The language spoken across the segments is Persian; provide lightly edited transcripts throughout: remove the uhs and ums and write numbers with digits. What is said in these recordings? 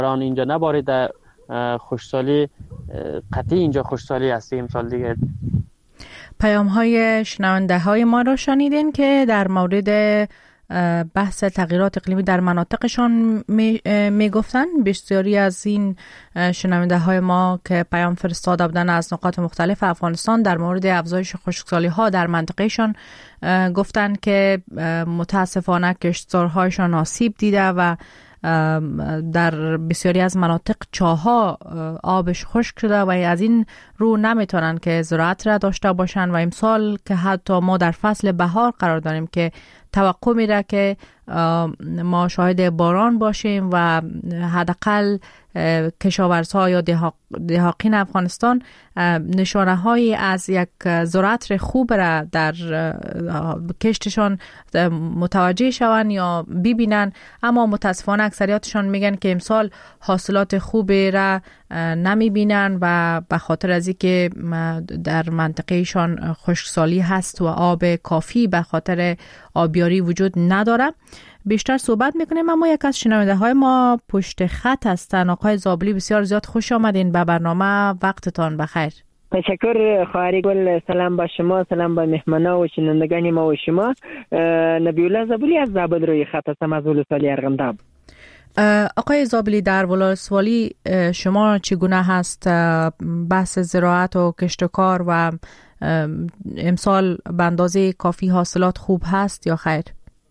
باران اینجا نباریده، خشکسالی قطعی اینجا خشکسالی هست امسال دیگه. پیام های شنونده های ما را شنیدین که در مورد بحث تغییرات اقلیمی در مناطقشان می گفتن. بسیاری از این شنونده های ما که پیام فرستاده بودن از نقاط مختلف افغانستان در مورد افزایش خشکسالی ها در منطقهشان گفتن که متاسفانه کشتزارهایشان آسیب دیده و در بسیاری از مناطق چاها آبش خشک شده و از این رو نمیتونن که زراعت را داشته باشن و امسال که حتی ما در فصل بهار قرار داریم که توقع میره که ما شاهد باران باشیم و حداقل کشاورزها یا دهاقین افغانستان نشانه هایی از یک زراعت خوب را در کشتشان متوجه شون یا ببینن، اما متاسفانه اکثریتشان میگن که امسال حاصلات خوبی را نمیبینن و به خاطر از اینکه در منطقهشان خشکسالی هست و آب کافی به خاطر آبیاری وجود نداره. بیشتر صحبت میکنیم، اما یک از شنونده های ما پشت خط هستن. آقای زابلی بسیار زیاد خوش آمدین به برنامه، وقتتان بخیر. تشکر خواهر گل. سلام با شما، سلام با مهمانا و شنوندگان ما و شما. نبی‌الله زابلی از زابل روی خط هستم از ولسوالی ارغنداب. آقای زابلی، در ولسوالی شما چگونه هست بحث زراعت و کشت و کار و امسال به اندازه کافی حاصلات خوب هست یا خیر؟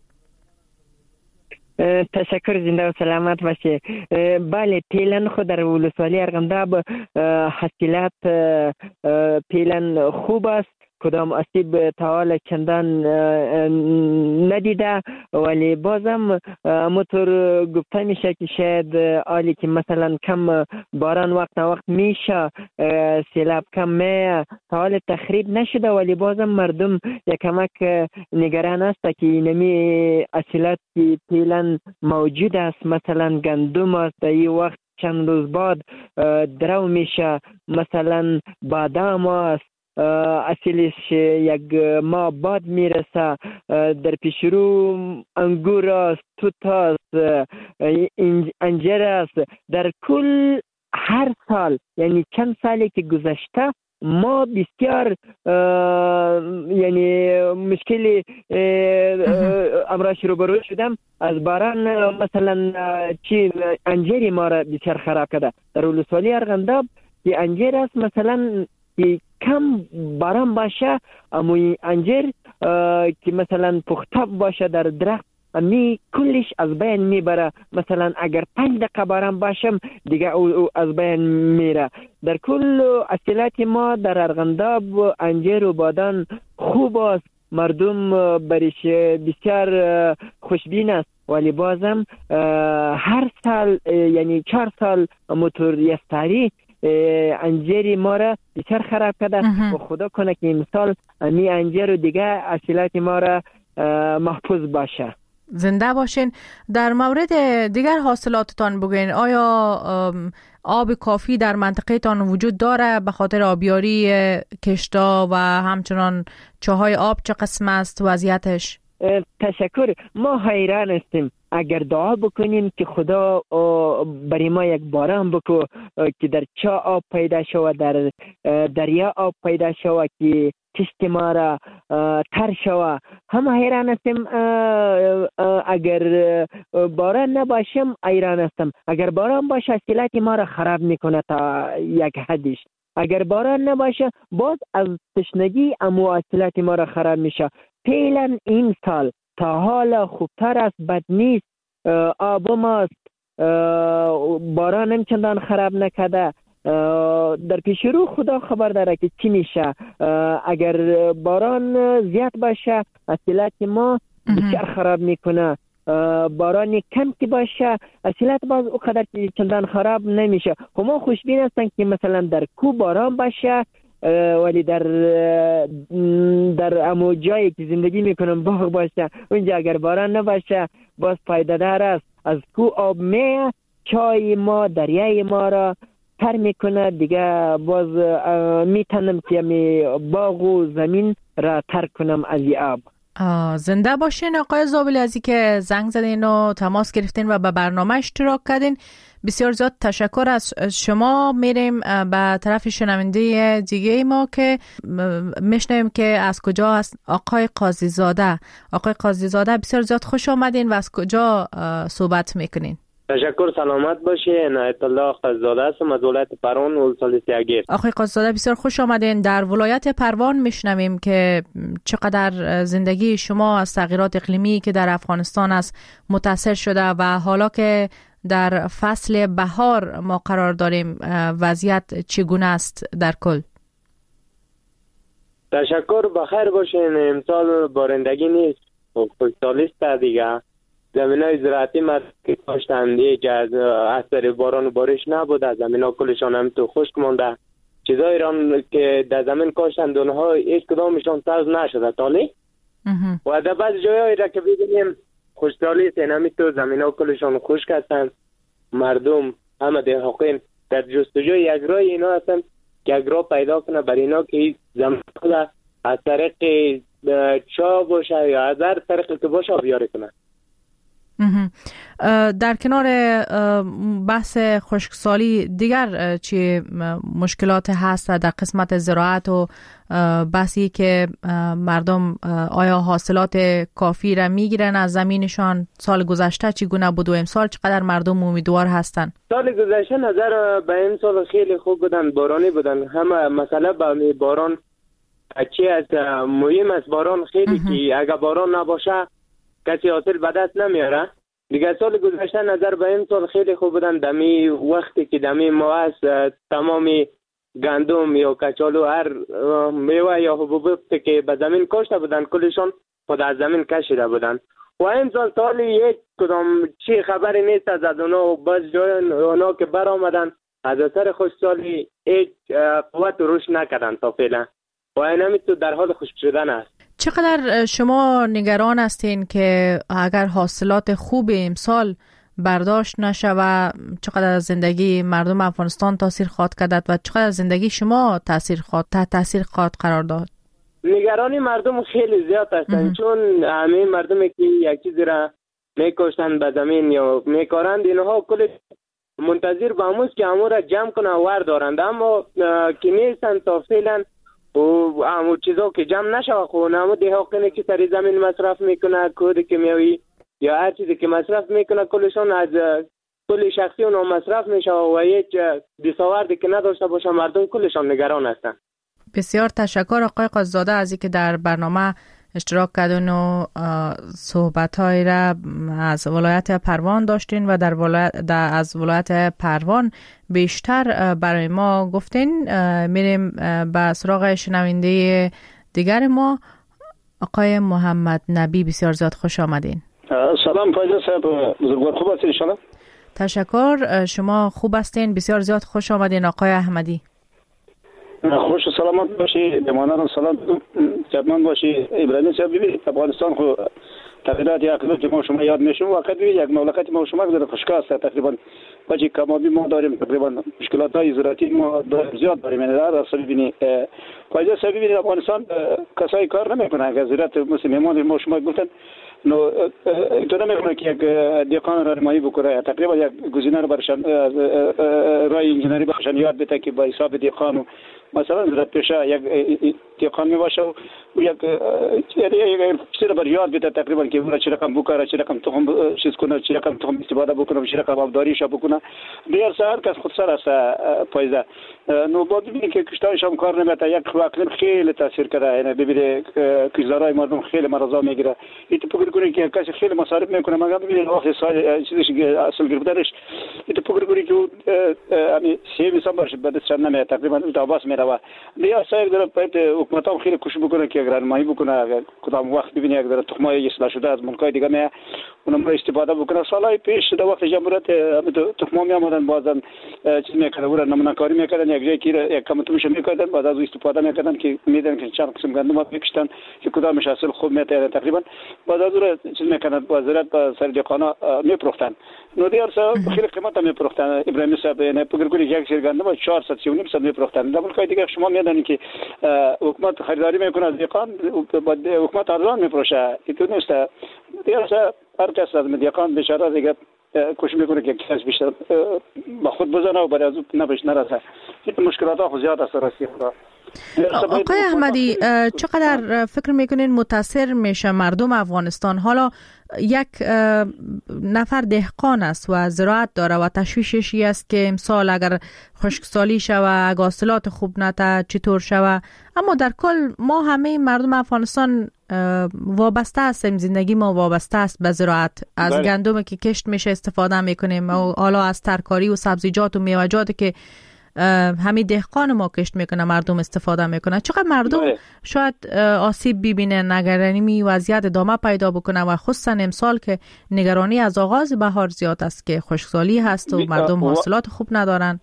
تشکر، زنده و سلامت باشه. بله، پیلن خود در ولسوالی ارغنداب حاصلات پیلن خوب است، کدام آسیب تا حال چندان ندیده، ولی بازم همونطور گفته میشه که شاید حالی که مثلا کم باران وقت میشه، سیلاب کم می تا حال تخریب نشده، ولی بازم مردم یکمک نگران است که اینمی حاصلات پیلن موجود است. مثلا گندم است، این وقت چند روز بعد درو میشه، مثلا بادام است اصلش یک ماه بعد میرسه، در پیشرو انگور است، توت است، انجیر است. در کل هر سال، یعنی چند سالی که گذشته، ما بسیار یعنی مشکلی امراش روبرو شدم از باران. مثلا چی انجیر ما را بسیار خراب کرده در ولسوالی ارغنداب. که انجیر است مثلا که کم باران باشه، اما انجیر که مثلا پخته باشه در درخت امی کلش از بین میبره. مثلا اگر 5 دقیقه باران باشم دیگه او از بین میره. در کل حاصلات ما در ارغنداب انجیر و بادام خوب است، مردم برش بسیار خوشبین است، ولی بازم هر سال یعنی 4 سال موتور یستاری انجیر ما را بسیار خراب کرده و خدا کنه که امسال می انجیر و دیگه حاصلات ما را محفوظ باشه. زنده باشین. در مورد دیگر حاصلاتتان بگین، آیا آب کافی در منطقه تان وجود داره به خاطر آبیاری کشتا و همچنان چاهای آب چه قسم است وضعیتش؟ تشکر. ما حیران هستیم. اگر دعا بکنیم که خدا برای ما یک باران بکو که در چا آب پیدا شود، در دریا آب پیدا شود که کشت ما را تر شود. هم حیران هستیم. اگر باران نباشم حیران هستم. اگر باران باشه حاصلات ما را خراب میکنه تا یک حدش. اگر باران نباشه باز از تشنگی اما حاصلات ما را خراب میشه. فعلا این سال تا حالا خوبتر است، بد نیست. آب ماست، باران هم چندان خراب نکرده. در پیش رو خدا خبر داره که چی میشه. اگر باران زیاد باشه حاصلات ما بسیار خراب میکنه. باران کم که باشه حاصلات باز او قدر چندان خراب نمیشه. ما خوشبین هستن که مثلا در کو باران باشه، ولی در امو جایی که زندگی میکنم باغ باشه، اونجا اگر باران نباشه باز فایده دار است. از کو آب میه، چای ما، دریای ما را تر میکنه دیگه. باز میتونم که باغ و زمین را تر کنم از این آب. زنده باشین آقای زابلی، از این که زنگ زدین و تماس گرفتین و به برنامه اشتراک کردین. بسیار زیاد تشکر از شما. میریم به طرف شنونده دیگه ما که میشنویم که از کجا است. آقای قاضی زاده. آقای قاضی زاده بسیار زیاد خوش آمدین و از کجا صحبت میکنین؟ تشکر، سلامت باشی. عنایت الله قاضی زاده هستم از ولایت پروان ولسوالی اگیر. آقای قاضی زاده بسیار خوش آمدین. در ولایت پروان میشنویم که چقدر زندگی شما از تغییرات اقلیمی که در افغانستان است متاثر شده و حالا که در فصل بهار ما قرار داریم وضعیت چگونه است در کل؟ تشکر، بخیر باشین. امسال بارندگی نیست، خوشسالی است دیگه. زمینای زراعتی که کاشتن دیگه از اثر باران و بارش نبوده، زمینا کلشان هم تو خشک مانده. چیزایی را که در زمین کاشتن اونها هیچ کدامشان سبز نشده تالی و در بعض جایایی را که ببینیم خوشسالی است، اینمی تو زمینا کلشان خشک هستن. مردم همه دهقین در جستجوی یک راه اینا هستن که یک راه پیدا کنه بر اینا که زمین از طریق چا باشه یا از هر طریقی که باشه آبیاری کنه. در کنار بحث خشکسالی دیگر چی مشکلات هست در قسمت زراعت و بحثی که مردم آیا حاصلات کافی را میگیرن از زمینشان؟ سال گذشته چگونه بود و امسال چقدر مردم امیدوار هستن؟ سال گذشته نظر به امسال خیلی خوب بودن، بارانی بودن. همه مسئله به باران چی است، مهم است باران خیلی که اگر باران نباشه کسی حاصل به دست نمیاره دیگه. سال گذشته نظر به این سال خیلی خوب بودن. دمی وقتی که دمی ما است تمامی گندم یا کچالو هر میوه یا حبوبی که به زمین کاشته بودن کلشان خود از زمین کشیده بودن و این سال سالی یک کدام چی خبری نیست از اونا و بس جای اونا که بر آمدن از اثر خوشسالی هیچ قوت روش نکردن تا فعلا و اینمی تو در حال خشک شدن است. چقدر شما نگران هستین که اگر حاصلات خوب امسال برداشت نشود چقدر زندگی مردم افغانستان تاثیر خواهد کرد و چقدر زندگی شما تاثیر خواهد قرار داد؟ نگرانی مردم خیلی زیاد هستند چون همه مردمی که یک چیزی را میکشتن به زمین یا میکارند اینها کل منتظر به هموز که همو را جمع کنه ور دارند، اما که نیستن تا فعلا و همو چیزا که جمع نشوه خونه. همو دهقینی که سری زمین مصرف میکنه، کود کیمیایی یا هر چیزی که مصرف میکنه کلشان از کل شخصی اونها مصرف میشه و هیچ دستاوردی که نداشته باشه مردم کلشان نگران هستن. بسیار تشکر آقای قاضی زاده از اینکه در برنامه اشتراک کردین و صحبت‌های را از ولایت پروان داشتین و از ولایت پروان بیشتر برای ما گفتین. میریم به سراغ شنونده دیگر ما آقای محمد نبی. بسیار زیاد خوش آمدین. سلام فایزه صاحب، بزرگوار خوب هستین انشالله؟ تشکر، شما خوب هستین. بسیار زیاد خوش آمدین آقای احمدی. خوش و سلامت باشی، بمانان سلام جبمان باشی. ابراهیم صاحب ببینید افغانستان خو تغییرات اقلیمی که ما شما یاد میشیم واقعا یک مملکت ما شما در خشکی است تقریبا وجه کمابی ما داریم، تقریبا مشکلات های زراعتی ما زیاد داریم. یعنی در اصل ببینید فایده صاحب ببینید افغانستان کسایی کار نمیکنه اگر زراعت مثل میمان ما شما گفتن نو تو نمیکنه که یک دیقان را رمایی بکنه، تقریبا یک گزینه رو برشان رای انجینری برشان یاد بده که با حساب دیقان و مثلا زراعت پیشه یک دیقان می باشه و یک چیزی رو بر یاد بده تقریبا که اون چه رقم بکاره، چه رقم تخم چیز کنه، چه رقم تخم استفاده بکنه، چه رقم آبداریش بکنه. دیگر سر کس خود سر است پایزه. نو بعد ببینید که کشتارش هم کار نمیته، یک اقلیم خیلی تاثیر کرده. یعنی ببینید کشتارهای مردم خیلی مرضا میگیره. این تو فکر کنید که کسی خیلی مصارف میکنه مگر ببینید وقت سال چیزش اصل گرفتارش این تو فکر کنید که همین سیمی سال باشه بعد چند نمیاد تقریبا اتاباس میره. دیگر سر در پایت حکومت هم خیلی کوشش بکنه که اگر رانمایی بکنه کدام وقت ببینید اگر تخمای اصلاح شده از ملکای دیگه نه اونم رو استفاده بکنه. سالهای پیش در وقت جمهوریت تخما می آمدن بازن چیز میکردن اون نمونه کاری میکردن یک جایی که یک کمتومش میکردن بعد از استفاده میکردن که میدن که چند قسم گندم بکشتن که کدامش حاصل خوب میته تقریبا بعد از اون چیز میکردن بازارت با سر دکانا میپروختن. نو دیار صاحب خیلی قیمت میپروختن. ابراهیم صاحب نه فکر کنید یک سر گندم 400 300 میپروختن. در ملکای دیگه شما میدونید که حکومت خریداری میکنه از دکان بعد حکومت ارزان میفروشه. این تو نیست. دیار صاحب هر کس از دکان بیچاره دیگه کوشش میکنه که کس بیشتر با خود بزنه و برای از اون نبش نرسه. این مشکلات ها خود زیاد است راستی خدا. آقای احمدی چقدر فکر میکنین متاثر میشه مردم افغانستان؟ حالا یک نفر دهقان است و زراعت داره و تشویشش است که امسال اگر خشکسالی شوه، اگر حاصلات خوب نته چطور شوه، اما در کل ما همه مردم افغانستان وابسته هستیم، زندگی ما وابسته است به زراعت. از گندم که کشت میشه استفاده میکنیم و حالا از ترکاری و سبزیجات و میوه‌جات که همین دهقان ما کشت میکنه مردم استفاده میکنه. چقدر مردم شاید آسیب ببینن اگر این وضعیت ادامه پیدا بکنه و خصوصا امسال که نگرانی از آغاز بهار زیاد است که خشکسالی هست و مردم حاصلات خوب ندارن.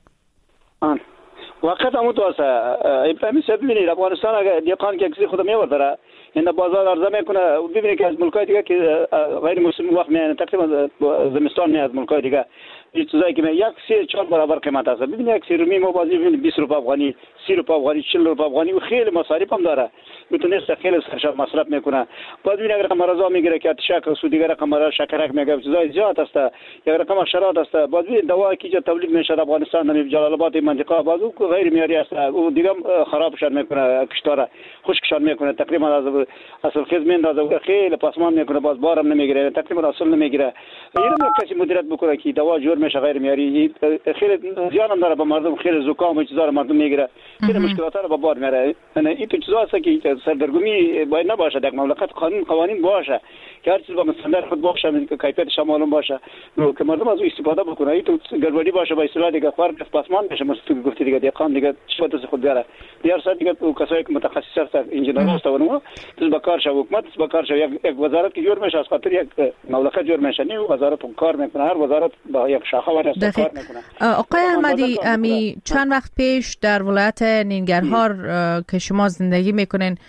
وقت همون تو است ابراهیمی صاحب ببینید افغانستان اگر دهقان که کسی خود میورداره این بازار عرضه میکنه ببینید که از ملکای دیگه که غیر موسمی وقت میانه تقریبا زمستان میاد ملکای دیگه این چیزایی که یک 3-4 برابر قیمت است. ببینید یک سیرومی ما بازی ببینید 20 روپیه افغانی، 30 روپیه افغانی، 40 روپیه افغانی و خیلی مصارف هم داره. میتونه خیلی سرشار مصرف میکنه. باز ببینید اگر مرزا میگیره که اتشک و دیگه رقم شکرک میگه چیزای زیاد است. یک رقم حشرات است. باز ببینید دوائی که تولید میشه در افغانستان در جلال آباد منطقه باز او غیر معیاری است. او دیگه خرابشان میکنه، کشتاره خشکشان میکنه، تقریبا از اصل خیز میندازه، خیلی پاسمان میکنه، باز بارم نمیگیره، تقریبا اصل نمیگیره. اینو کسی مدیریت بکنه که دوا جور میشه غیر معیاری، خیلی زیان هم داره به مردم، خیلی زکام و چیزا مردم میگیره، خیلی مشکلات رو به بار میاره. این تو چیزا است که سردرگمی باید نباشه، در مملکت قوانین باشه که هر چیز با مستند خود باشه، که کیفیتش معلوم باشه که مردم از او استفاده بکنه. این تو گربدی باشه با اصطلاح دیگه فرق پاسمان میشه، مثل گفتی دیگه دهقان دیگه چه تو خود بیاره دیار سر دیگه کسایی که متخصص هستن انجینر هستن و تو با کار شو حکومت با کار شو یک وزارت که جور میشه از خاطر یک مملکت جور میشه، نه وزارت کار میکنه، هر وزارت با یک شاخه و کار میکنه. آقای احمدی امی چند وقت پیش در ولایت نینگرهار که شما زندگی میکنین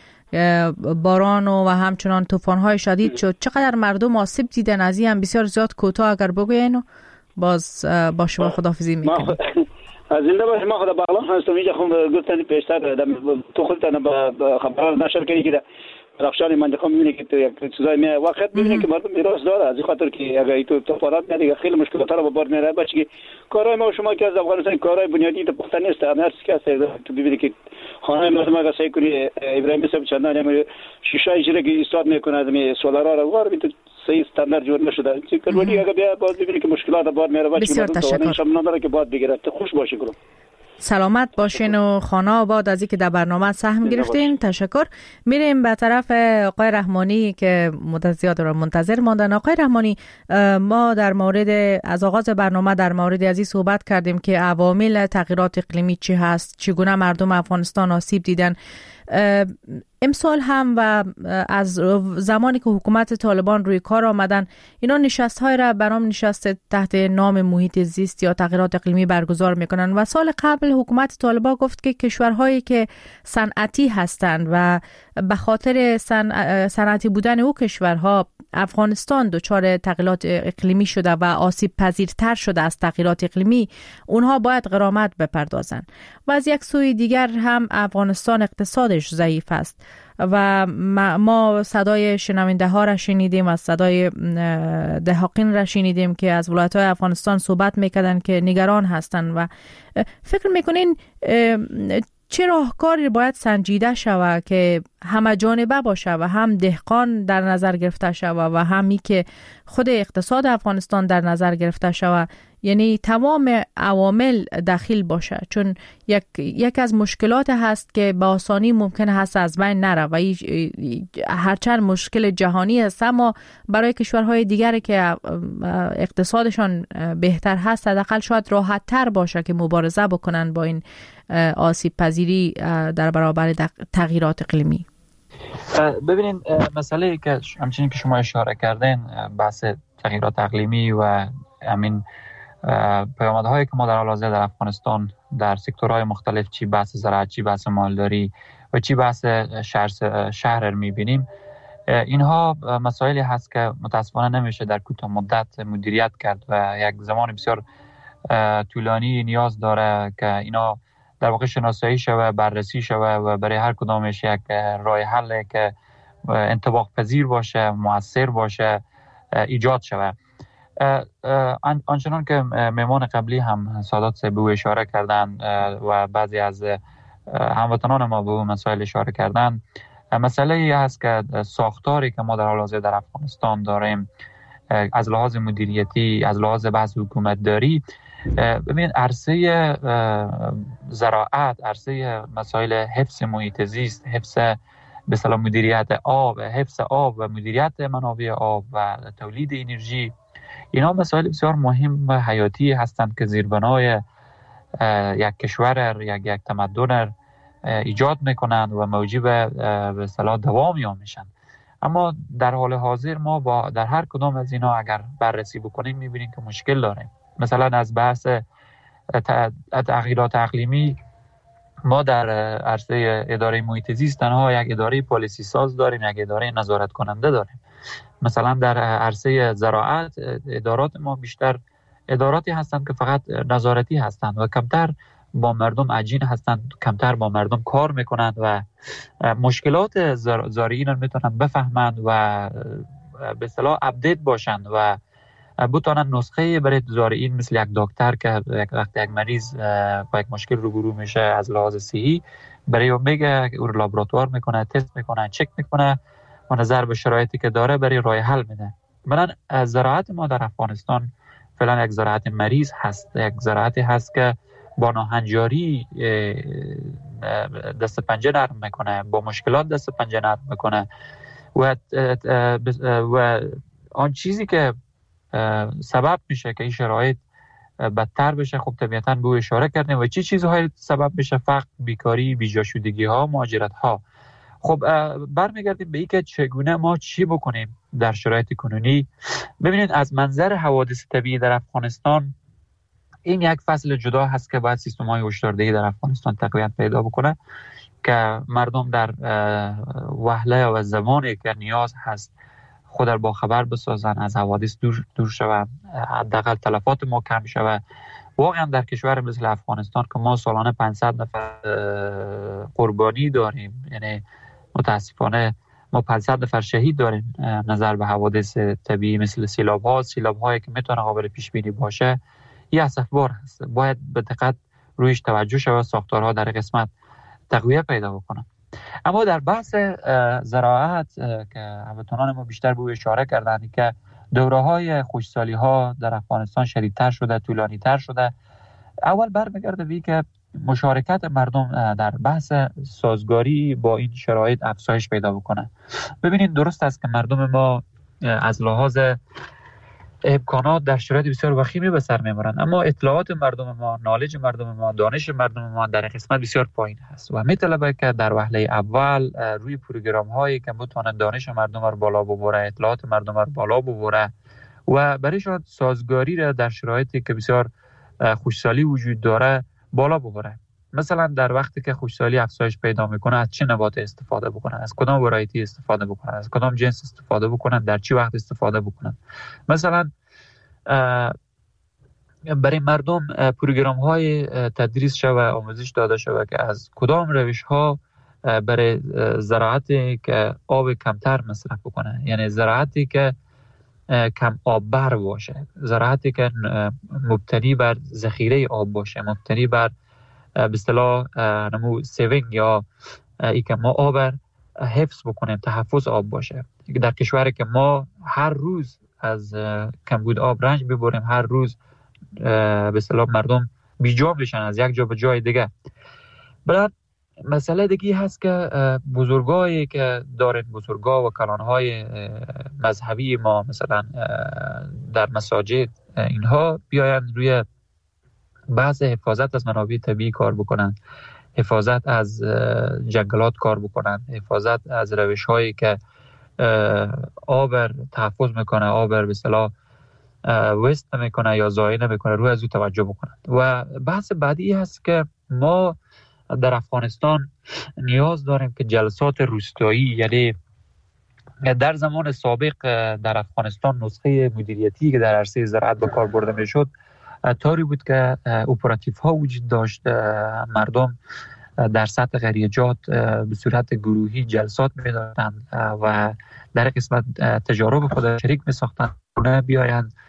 باران و همچنان طوفان‌های شدید شد، چقدر مردم آسیب دیدن؟ از این بسیار زیاد کوتاه اگر بگوین باز با شما خداحافظی میکنیم. زنده باش. ما خدا بالا هستم اینجا خود گفتن پیشتر تو خودتان با خبرات نشر کردی که رخشان منطقه میبینی که تو یک چیزای می وقت میبینی که مردم میراث داره، از این خاطر که اگه تو طوفانات میاد خیلی مشکلات رو به بار میاره. بچگی کارهای ما شما که از افغانستان کارهای بنیادی تو پختن نیست، هر چیزی که هست تو ببینی که خانه مردم اگه سعی کنی ابراهیم صاحب چندان شیشه اجرا که ایستاد میکنه از سولارا رو وار تو صحیح استاندارد جور نشده. چی کردی اگه بیا باز ببینی که مشکلات به بار میاره. بسیار تشکر. نداره که باد بگیره. خوش باشی گروه. سلامت باشین و خانه آباد از اینکه در برنامه سهم گرفتین. تشکر. میریم به طرف آقای رحمانی که مدت زیاد رو منتظر ماندن. آقای رحمانی، ما در مورد از آغاز برنامه در مورد از این صحبت کردیم که عوامل تغییرات اقلیمی چی هست، چگونه مردم افغانستان آسیب دیدن. امسال هم و از زمانی که حکومت طالبان روی کار آمدن اینا نشست‌های را برام نشست تحت نام محیط زیست یا تغییرات اقلیمی برگزار میکنن و سال قبل حکومت طالبان گفت که کشورهایی که صنعتی هستند و به خاطر صنعتی بودن او کشورها افغانستان دچار تغییرات اقلیمی شده و آسیب پذیرتر شده از تغییرات اقلیمی، اونها باید غرامت بپردازن. و از یک سوی دیگر هم افغانستان اقتصادش ضعیف است و ما صدای شنونده ها را شنیدیم، از صدای دهقان را شنیدیم که از ولایت‌های افغانستان صحبت میکردن که نگران هستند و فکر میکنین چه راهکاری باید سنجیده شود که همه جانبه باشه و هم دهقان در نظر گرفته شود و همی که خود اقتصاد افغانستان در نظر گرفته شود، یعنی تمام عوامل داخل باشه، چون یک از مشکلات هست که با آسانی ممکن هست از بین نره و هرچند مشکل جهانی است اما برای کشورهای دیگری که اقتصادشان بهتر هست حداقل شاید راحت تر باشه که مبارزه بکنن با این آسیب پذیری در برابر تغییرات اقلیمی. ببینید مسئله که همچنین که شما اشاره کردین بحث تغییرات اقلیمی و همین پیامدهایی که ما در حال حاضر در افغانستان در سکتورهای مختلف، چی بحث زراعت، چی بحث مالداری و چی بحث شهر میبینیم، اینها مسائلی هست که متاسفانه نمیشه در کوتاه مدت مدیریت کرد و یک زمان بسیار طولانی نیاز داره که اینا در واقع شناسایی شوه، بررسی شوه و برای هر کدامش یک راه حل که انطباق پذیر باشه، مؤثر باشه ایجاد شوه. آنچنان که مهمان قبلی هم سادات به او اشاره کردند و بعضی از هموطنان ما به اون مسائل اشاره کردند، مسئله ای هست که ساختاری که ما در حال حاضر در افغانستان داریم از لحاظ مدیریتی، از لحاظ بحث حکومت داری، ببینید عرصه زراعت، عرصه مسائل حفظ محیط زیست، حفظ به اصطلاح مدیریت آب، حفظ آب و مدیریت منابع آب و تولید انرژی، اینا مسائل بسیار مهم و حیاتی هستند که زیربنای یک کشور، یک تمدن ایجاد میکنند و موجب به اصطلاح دوام میشن. اما در حال حاضر ما در هر کدام از اینا اگر بررسی بکنیم میبینیم که مشکل داریم. مثلا از بحث تغییرات اقلیمی ما در عرصه اداره محیط زیست تنها یک اداره پالیسی ساز داریم، یک اداره نظارت کننده داریم. مثلا در عرصه زراعت ادارات ما بیشتر اداراتی هستند که فقط نظارتی هستند و کمتر با مردم عجین هستند، کمتر با مردم کار میکنند و مشکلات زارعین رو میتونن بفهمند و به اصطلاح اپدیت باشند و بتونن نسخه برای زارعین مثل یک دکتر که وقتی یک مریض با یک مشکل روبرو میشه از لحاظ صحی برای اون میگه، او لابراتوار میکنه، تست میکنه، چک میکنه و نظر به شرایطی که داره برای راه حل میده. مثلا زراعت ما در افغانستان فعلا یک زراعت مریض هست، یک زراعتی هست که با ناهنجاری دست پنجه نرم میکنه، با مشکلات دست پنجه نرم میکنه و آن چیزی که سبب میشه که این شرایط بدتر بشه، خب طبیعتاً به او اشاره کردیم و چیزهای سبب میشه؟ فقر، بیکاری، بیجاشودگی ها، مهاجرت ها. خب برمیگردیم به این که چگونه ما چی بکنیم در شرایط کنونی. ببینید از منظر حوادث طبیعی در افغانستان این یک فصل جدا هست که باید سیستم‌های هشداردهی در افغانستان تقویت پیدا بکنه که مردم در وهله و زمانی که نیاز هست خود را با خبر بسازن، از حوادث دور شوند، حداقل تلفات ما کم شود. واقعا در کشور مثل افغانستان که ما سالانه 500 نفر قربانی داریم، یعنی متاسفانه ما 500 نفر شهید داریم نظر به حوادث طبیعی مثل سیلاب‌هایی که میتونه قابل پیش بینی باشه، این اسفبار هست. باید به دقت رویش توجه شود، ساختارها در قسمت تقویت پیدا بکنن. اما در بحث زراعت که هموطنان ما بیشتر به اشاره کردند که دوره‌های خشکسالی‌ها در افغانستان شدیدتر شده، طولانی‌تر شده، اول برمیگرده به که مشارکت مردم در بحث سازگاری با این شرایط افزایش پیدا بکنه. ببینید درست است که مردم ما از لحاظ امکانات در شرایط بسیار وخیمی به سر میبرند، اما اطلاعات مردم ما، نالج مردم ما، دانش مردم ما در قسمت بسیار پایین هست و میطلبه که در وهله اول روی پروگرام هایی که بتونه دانش مردم رو بالا ببره، اطلاعات مردم رو بالا ببره و برایشان سازگاری را در شرایطی که بسیار خشکسالی وجود داره بالا ببره. مثلا در وقتی که خشکسالی افزایش پیدا میکنه از چه نبات استفاده بکنن، از کدام ورایتی استفاده بکنن، از کدام جنس استفاده بکنن، در چه وقت استفاده بکنن. مثلا برای مردم پروگرام های تدریس شوه، آموزش داده شوه که از کدام روش ها برای زراعتی که آب کمتر مصرف بکنه، یعنی زراعتی که کم آب بر باشه، زراعتی که مبتنی بر ذخیره آب باشه، مبتنی بر به اصطلاح نمو سیوینگ یا ای که ما آب حفظ بکنیم، تحفظ آب باشه. در کشوری که ما هر روز از کمبود آب رنج ببریم، هر روز به اصطلاح مردم بیجا بشن از یک جا به جای دیگه. بعد مسئله دیگه هست که بزرگایی که دارن، بزرگا و کلانهای مذهبی ما مثلا در مساجد، اینها بیاین روی بحث حفاظت از منابع طبیعی کار بکنن، حفاظت از جنگلات کار بکنن، حفاظت از روش هایی که آب تحفظ میکنه، آب به اصطلاح وست میکنه یا ضایع نمیکنه، روی از او توجه بکنن. و بحث بعدی هست که ما در افغانستان نیاز داریم که جلسات روستایی، یعنی در زمان سابق در افغانستان نسخه مدیریتی که در عرصه زراعت به کار برده میشد طوری بود که اپراتیو ها وجود داشت، مردم در سطح قریجات به صورت گروهی جلسات می‌داشتند و در قسمت تجارب خود شریک می‌ساختند، بیایند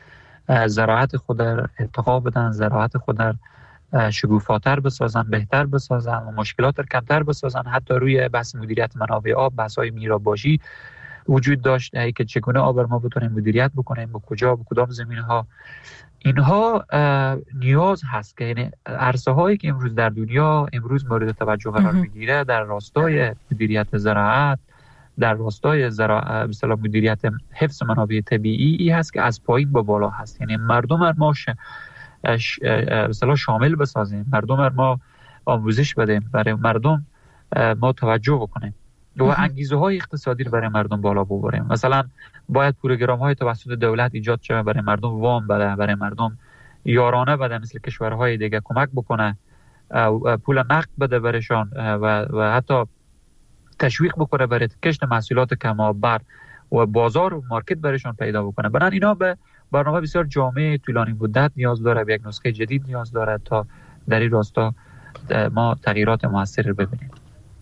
زراعت خود در ارتقا بدن، زراعت خود در شگوفاتر بسازن، بهتر بسازن و مشکلات رو کمتر بسازن. حتی روی بحث مدیریت منابع آب بحث‌های میراباشی وجود داشت که چگونه آب ما بتونیم مدیریت بکنیم، به کجا، به کدام زمین‌ها. اینها نیاز هست که یعنی عرصه هایی که امروز در دنیا امروز مورد توجه قرار میگیره در راستای مدیریت زراعت، در راستای به اصطلاح مدیریت حفظ منابع طبیعی هست که از پایین به بالا هست. یعنی مردم ما به اصطلاح شامل بسازیم، مردم ما آموزش بدیم، برای مردم ما توجه بکنیم و انگیزه های اقتصادی رو برای مردم بالا ببریم. مثلا باید پروگرام های توسط دولت ایجاد شود برای مردم وام بده، برای مردم یارانه بده، مثل کشورهای دیگه کمک بکنه، پول نقد بده برشان و حتی تشویق بکنه برای کشت محصولات کم‌آب و بازار و مارکت برشان پیدا بکنه. بنابراین اینا به برنامه بسیار جامع طولانی مدت نیاز داره، به یک نسخه جدید نیاز داره تا در این راستا ما تغییرات موثر رو ببینیم.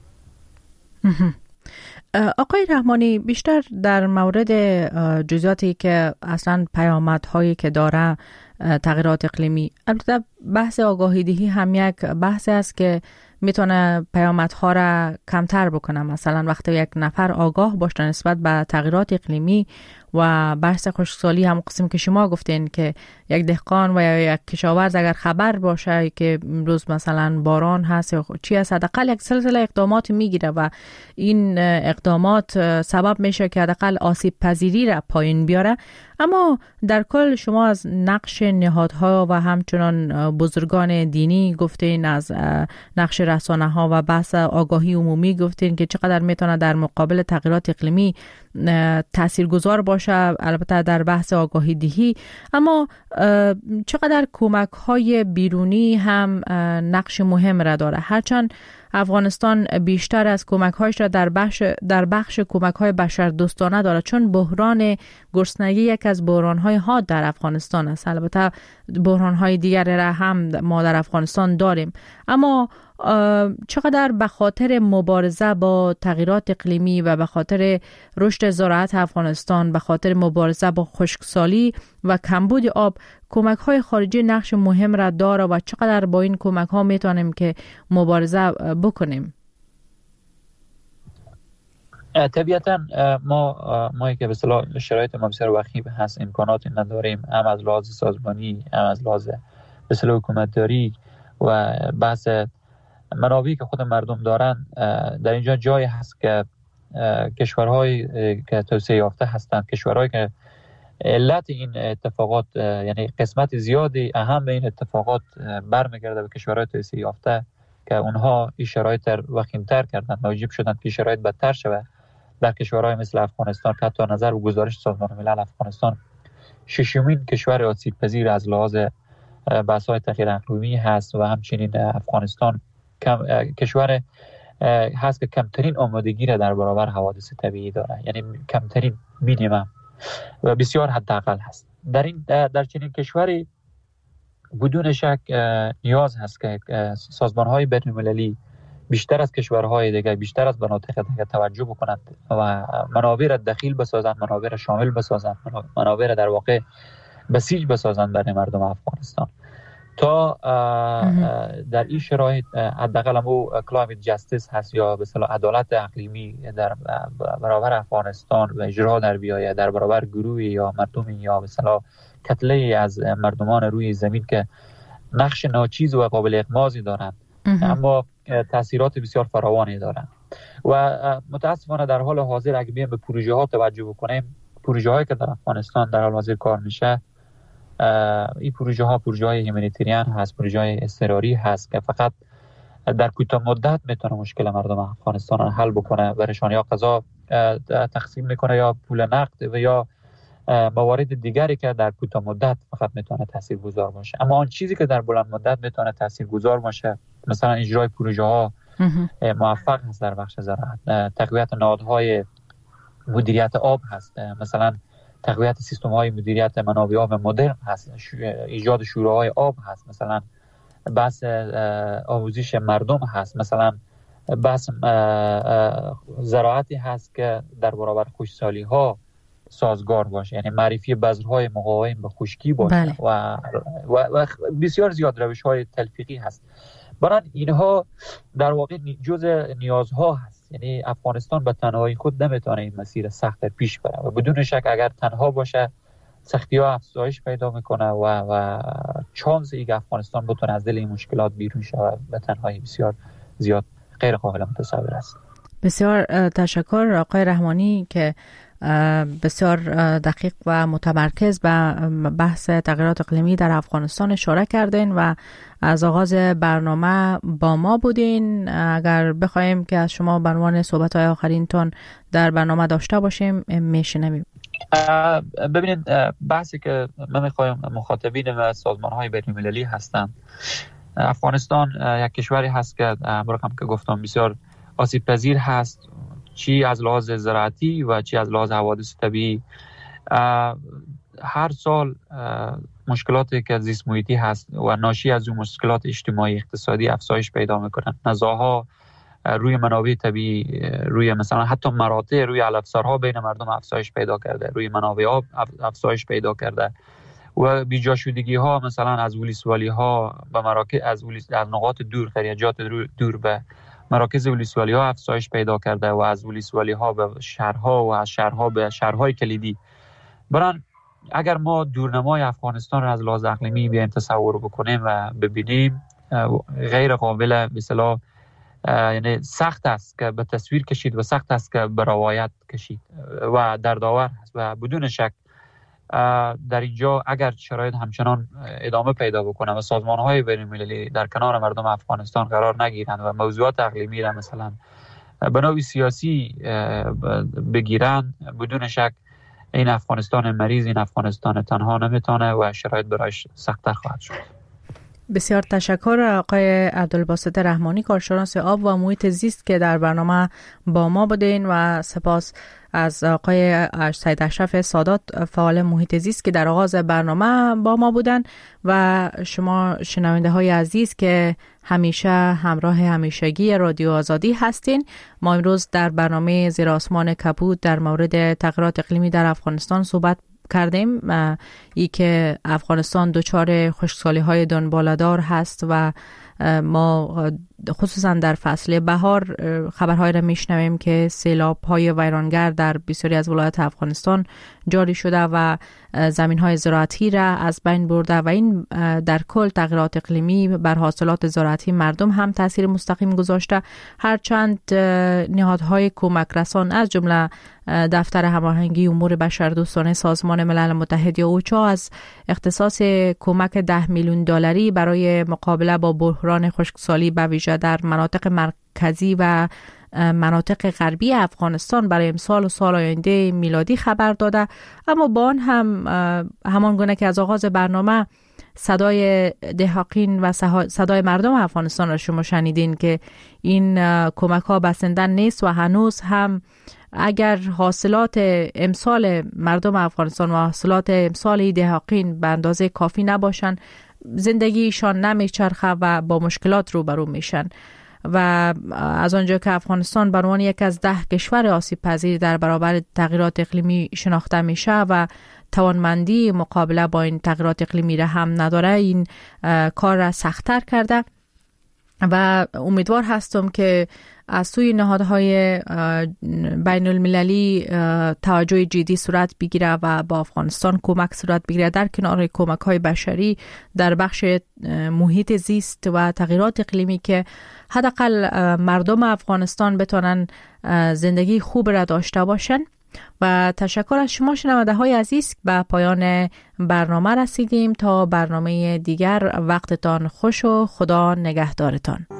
آقای رحمانی، بیشتر در مورد جزئیاتی که اصلا پیامدهایی که داره تغییرات اقلیمی، البته بحث آگاهی دهی هم یک بحث است که میتونه پیامدها را کمتر بکنه. مثلا وقتی یک نفر آگاه باشه نسبت به تغییرات اقلیمی و بحث خشکسالی، هم قسم که شما گفتین که یک دهقان و یا یک کشاورز اگر خبر باشه که امروز مثلا باران هست یا چی هست، حداقل یک سلسله اقدامات میگیره و این اقدامات سبب میشه که حداقل آسیب پذیری را پایین بیاره. اما در کل شما از نقش نهادها و همچنان بزرگان دینی گفتین، از نقش رسانه ها و بحث آگاهی عمومی گفتین که چقدر میتونه در مقابل تغییرات اقلیمی تاثیرگذار باشه، البته در بحث آگاهی دهی. اما چقدر کمک های بیرونی هم نقش مهم را داره، هرچند افغانستان بیشتر از کمک هایش را در بخش کمک های بشر دوستانه داره، چون بحران گرسنگی یک از بحران های حاد در افغانستان است. البته بحران های دیگر را هم ما در افغانستان داریم، اما چقدر به خاطر مبارزه با تغییرات اقلیمی و به خاطر رشد زراعت افغانستان، به خاطر مبارزه با خشکسالی و کمبود آب، کمک های خارجی نقش مهم را داره و چقدر با این کمک ها میتونیم که مبارزه بکنیم؟ طبیعتا ما که به اصطلاح شرایط ما بسیار وخیم هست، امکاناتی نداریم، هم از لحاظ سازمانی، هم از لحاظ به اصطلاح حکومتداری و بحث منابعی که خود مردم دارن. در اینجا جایی هست که کشورهایی که توسعه یافته هستند، کشورهایی که علت این اتفاقات، یعنی قسمت زیادی اهم این اتفاقات برمیگرده به کشورهای توسعه یافته که اونها این شرایط وخیم‌تر کردن، موجب شدن که شرایط بدتر شود. در کشورهای مثل افغانستان که حتی نظر به گزارش سازمان ملل افغانستان ششمین کشور آسیب پذیر از لحاظ بحث‌های تغییر اقلیمی هست و همچنین افغانستان کشور هست که کمترین آمادگی را در برابر حوادث طبیعی داره، یعنی کمترین مینیمم و بسیار حداقل هست. در چنین کشوری بدون شک نیاز هست که سازمان‌های بین‌المللی بیشتر از کشورهای دیگه، بیشتر از مناطق دیگه توجه بکنند و منابع را دخیل بسازند، منابع را شامل بسازند، منابع را در واقع بسیج بسازند برای مردم افغانستان تا در این شرایط حداقل همو کلایمت جستیس هست یا به اصطلاح عدالت اقلیمی در برابر افغانستان و اجرا در بیاید در برابر گروهی یا مردمی یا به اصطلاح کتله از مردمان روی زمین که نقش ناچیز و قابل اغماضی دارند اما تاثیرات بسیار فراوانی دارند. و متاسفانه در حال حاضر اگه بیایم به پروژه ها توجه بکنیم، پروژه هایی که در افغانستان در حال حاضر کار میشه، این پروژه های هیومانیتریان هست، پروژه های اضطراری هست که فقط در کوتاه مدت میتونه مشکل مردم افغانستان رو حل بکنه، برشان یا غذا تقسیم میکنه یا پول نقد و یا موارد دیگری که در کوتاه مدت فقط میتونه تاثیرگذار باشه. اما آن چیزی که در بلند مدت میتونه تاثیرگذار باشه، مثلا اجرای پروژه ها موفق هست در بخش زراعت، تقویت نهادهای مدیریت آب هست، مثلا تقویت سیستم های مدیریت منابع آب مدرن هست، ایجاد شوراهای آب هست، مثلا بحث آموزش مردم هست، مثلا بحث زراعتی هست که در برابر خشکسالی ها سازگار باشه، یعنی معرفی بذرهای مقاوم به خشکی باشه. بله. و بسیار زیاد روش‌های تلفیقی هست. برای اینها در واقع جزء نیازها هست، یعنی افغانستان به تنهایی خود نمیتونه این مسیر سخت پیش بره و بدون شک اگر تنها باشه سختی‌ها افزایش پیدا میکنه و چانس اینکه افغانستان بتونه از دل این مشکلات بیرون شود به تنهایی بسیار زیاد غیر قابل متصور است. بسیار تشکر آقای رحمانی که بسیار دقیق و متمرکز به بحث تغییرات اقلیمی در افغانستان اشاره کردین و از آغاز برنامه با ما بودین. اگر بخوایم که از شما به عنوان صحبت‌های آخرینتون در برنامه داشته باشیم میشنویم. ببینید بحثی که من میخوایم مخاطبین و سازمان‌های بین‌المللی هستن، افغانستان یک کشوری هست که برقم که گفتم بسیار آسیب پذیر هست، چی از لحاظ زراعتی و چی از لحاظ حوادث طبیعی. هر سال مشکلاتی که زیست محیطی هست و ناشی از اون مشکلات اجتماعی اقتصادی افزایش پیدا میکنن. نزاع‌ها روی منابع طبیعی، روی مثلا حتی مراتع روی علف‌زارها بین مردم افزایش پیدا کرده، روی منابع آب افزایش پیدا کرده و بیجا شدگی ها مثلا از ولسوالی ها به مراکز از نقاط دور، خریجات دور به مراکز ولسوالی ها افزایش پیدا کرده و از ولسوالی ها به شهرها و از شهرها به شهرهای کلیدی. برای اگر ما دورنمای افغانستان را از لحاظ اقلیمی بیایم تصور بکنیم و ببینیم، غیر قابل به اصطلاح یعنی سخت است که به تصویر کشید و سخت است که به روایت کشید و دردآور است و بدون شک در اینجا اگر شرایط همچنان ادامه پیدا بکنه و سازمان‌های بین‌المللی در کنار مردم افغانستان قرار نگیرند و موضوعات اقلیمی را مثلا به نوع سیاسی بگیرند، بدون شک این افغانستان مریض، این افغانستان تنها نمیتونه و شرایط برایش سخت‌تر خواهد شد. بسیار تشکر آقای عبدالباسط رحمانی، کارشناس آب و محیط زیست که در برنامه با ما بودین و سپاس از آقای سید اشرف سادات فعال محیط زیست که در آغاز برنامه با ما بودن و شما شنونده های عزیز که همیشه همراه همیشگی رادیو آزادی هستین. ما امروز در برنامه زیر آسمان کبود در مورد تغییرات اقلیمی در افغانستان صحبت کردیم، ای که افغانستان دچار خشکسالی‌های دنباله‌دار هست و ما خصوصا در فصل بهار خبرهای را میشنویم که سیلاب‌های ویرانگر در بسیاری از ولایات افغانستان جاری شده و زمین‌های زراعتی را از بین برده و این در کل تغییرات اقلیمی بر حاصلات زراعتی مردم هم تاثیر مستقیم گذاشته. هرچند نهادهای کمک رسان از جمله دفتر هماهنگی امور بشردوستانه سازمان ملل متحد یا اوچا از اختصاص کمک $10 میلیون برای مقابله با بحران خشکسالی به ویژه در مناطق مرکزی و مناطق غربی افغانستان برای امسال و سال آینده میلادی خبر داده. اما با آن هم همان گونه که از آغاز برنامه صدای دهقان و صدای مردم افغانستان را شما شنیدین که این کمک ها بسنده نیست و هنوز هم اگر حاصلات امسال مردم افغانستان و حاصلات امسال دهقان به اندازه کافی نباشن، زندگیشان نمیچرخه و با مشکلات روبرو میشن. و از آنجا که افغانستان به عنوان یک از 10 کشور آسیب پذیر در برابر تغییرات اقلیمی شناخته میشه و توانمندی مقابله با این تغییرات اقلیمی را هم نداره، این کار را سخت‌تر کرده و امیدوار هستم که از سوی نهادهای بین المللی توجه جدی صورت بگیره و با افغانستان کمک صورت بگیره در کنار کمک های بشری در بخش محیط زیست و تغییرات اقلیمی که حداقل مردم افغانستان بتونن زندگی خوب را داشته باشن. و تشکر از شما شنونده های عزیز. به پایان برنامه رسیدیم. تا برنامه دیگر وقتتان خوش و خدا نگهدارتان.